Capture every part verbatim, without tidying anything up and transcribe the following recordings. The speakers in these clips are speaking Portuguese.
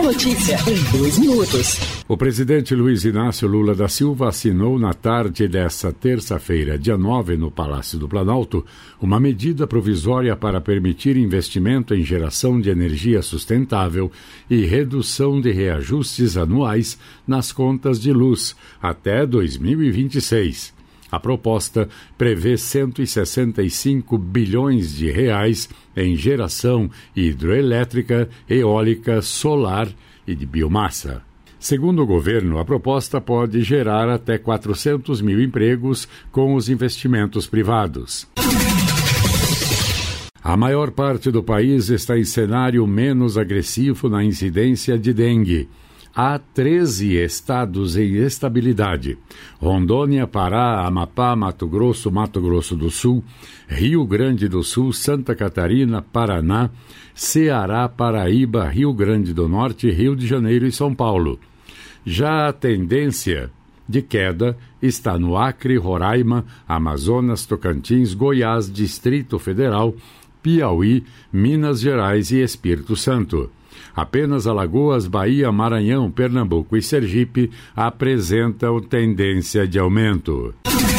notícia em dois minutos. O presidente Luiz Inácio Lula da Silva assinou na tarde desta terça-feira, dia nove, no Palácio do Planalto, uma medida provisória para permitir investimento em geração de energia sustentável e redução de reajustes anuais nas contas de luz até dois mil e vinte e seis. A proposta prevê cento e sessenta e cinco bilhões de reais em geração hidroelétrica, eólica, solar e de biomassa. Segundo o governo, a proposta pode gerar até quatrocentos mil empregos com os investimentos privados. A maior parte do país está em cenário menos agressivo na incidência de dengue. Há treze estados em estabilidade: Rondônia, Pará, Amapá, Mato Grosso, Mato Grosso do Sul, Rio Grande do Sul, Santa Catarina, Paraná, Ceará, Paraíba, Rio Grande do Norte, Rio de Janeiro e São Paulo. Já a tendência de queda está no Acre, Roraima, Amazonas, Tocantins, Goiás, Distrito Federal, Piauí, Minas Gerais e Espírito Santo. Apenas Alagoas, Bahia, Maranhão, Pernambuco e Sergipe apresentam tendência de aumento.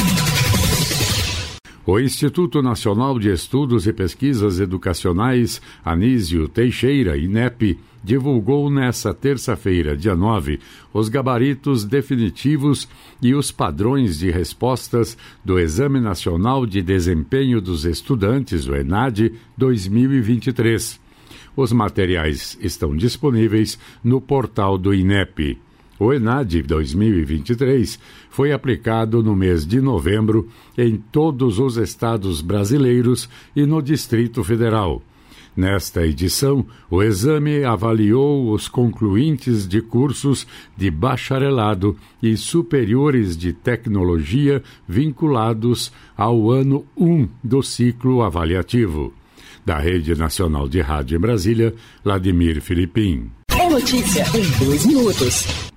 O Instituto Nacional de Estudos e Pesquisas Educacionais Anísio Teixeira, INEP, divulgou nesta terça-feira, dia nove, os gabaritos definitivos e os padrões de respostas do Exame Nacional de Desempenho dos Estudantes, o ENAD, dois mil e vinte e três. Os materiais estão disponíveis no portal do INEP. O ENAD dois mil e vinte e três foi aplicado no mês de novembro em todos os estados brasileiros e no Distrito Federal. Nesta edição, o exame avaliou os concluintes de cursos de bacharelado e superiores de tecnologia vinculados ao ano um do ciclo avaliativo. Da Rede Nacional de Rádio em Brasília, Vladimir Filipim. É notícia em dois minutos.